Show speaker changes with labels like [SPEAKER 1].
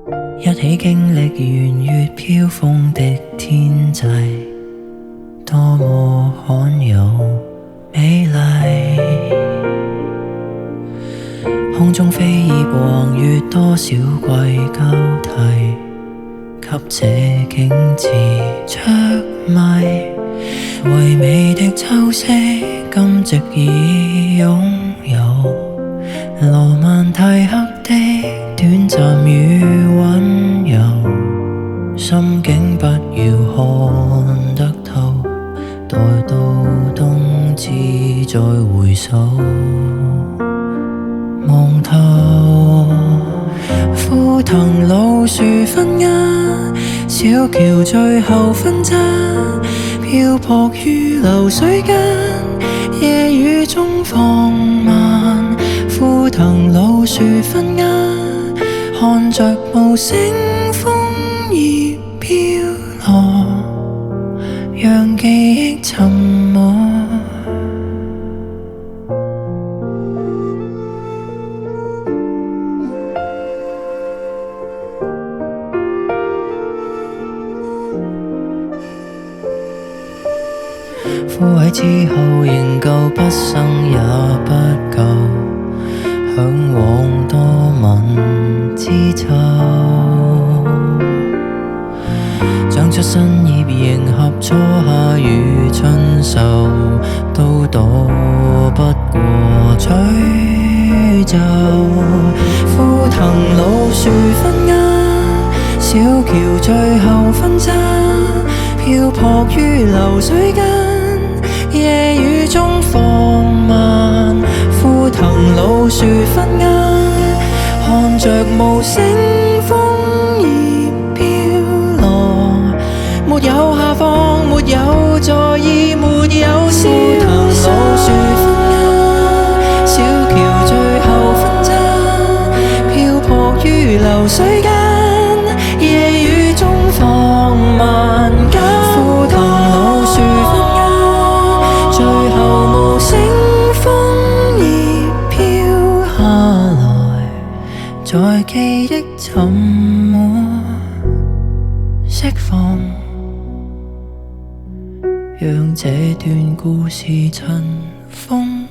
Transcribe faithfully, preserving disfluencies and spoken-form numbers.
[SPEAKER 1] 一起經歷圓月飄風的天際，多麼罕有美麗。空中飛葉橫越多少季交替，給這景致着迷。唯美的秋色，今夕已擁有。羅曼蒂克的短暫與溫柔，心境不要看得透，待到冬至再回首望透。枯藤老樹分家，小橋最後分岔，漂泊於流水間，夜雨中放慢。枯藤老樹分家，看着無聲楓葉飄落，讓記憶沉默。枯萎之後仍舊不生也不夠，嚮往多吻之秋，長出新葉迎合初夏與春秀，都躲不過詛咒。枯藤老樹分家，小橋最後分岔，漂泊於流水間，夜雨中放慢。枯藤老樹分家，看着無聲楓葉飄落，沒有下放，沒有在意，沒有消逝。枯藤老樹分家，小橋最後分岔，漂泊於流水間，夜雨中放慢。枯藤老樹分家，最後無聲楓葉飄下來，在記憶沉默釋放，讓這段故事塵封。